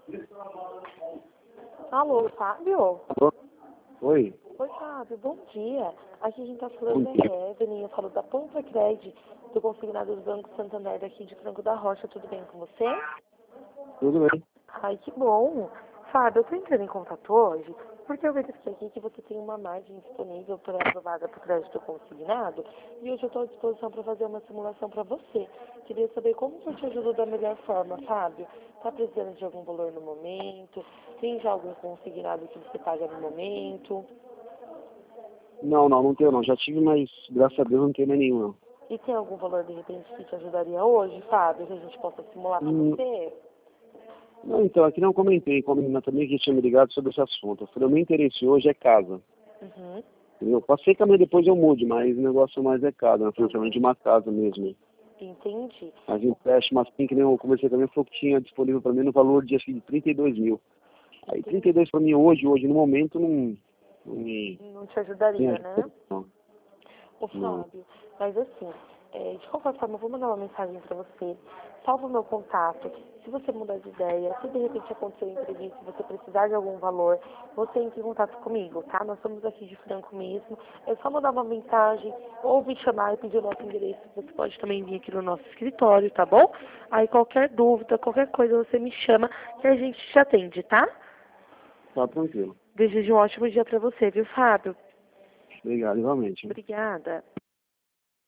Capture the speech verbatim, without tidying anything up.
Alô, Fábio? Alô? Oi? Oi, Fábio, bom dia. Aqui a gente tá falando da Evelyn, eu falo da Ponta Cred, do consignado do Banco Santander daqui de Franco da Rocha. Tudo bem com você? Tudo bem? Ai, que bom. Fábio, eu tô entrando em contato hoje porque eu verifiquei aqui que você tem uma margem disponível para aprovada para o crédito consignado e hoje eu estou à disposição para fazer uma simulação para você. Queria saber como eu te ajudo da melhor forma, Fábio. Tá precisando de algum valor no momento? Tem já algum consignado que você paga no momento? Não, não, não tenho não. Já tive, mas graças a Deus não tenho mais nenhum não. E tem algum valor de repente que te ajudaria hoje, Fábio, que a gente possa simular para Hum, você? não, então, aqui não comentei, com a menina também que tinha me ligado sobre esse assunto. Eu falei, o meu interesse hoje é casa. Uhum. Eu passei que amanhã depois eu mude, mas o negócio mais é casa, né? Financiamento de uma casa mesmo. Entendi. Mas empréstimo assim, que nem eu conversei também, falou que tinha disponível para mim no valor de acho que de trinta e dois mil. Aí trinta e dois para mim hoje, hoje, no momento, não, não me... Não te ajudaria, né? Não, Ô, não. Fábio, mas assim, é, de qualquer forma, eu vou mandar uma mensagem para você. Salva o meu contato. Se você mudar de ideia, se de repente acontecer um imprevisto, se você precisar de algum valor, você entre em contato comigo, tá? Nós estamos aqui de Franco mesmo. É só mandar uma mensagem ou me chamar e pedir o nosso endereço. Você pode também vir aqui no nosso escritório, tá bom? Aí qualquer dúvida, qualquer coisa, você me chama que a gente te atende, tá? Tá tranquilo. Desejo um ótimo dia para você, viu, Fábio? Obrigado, igualmente. Obrigada.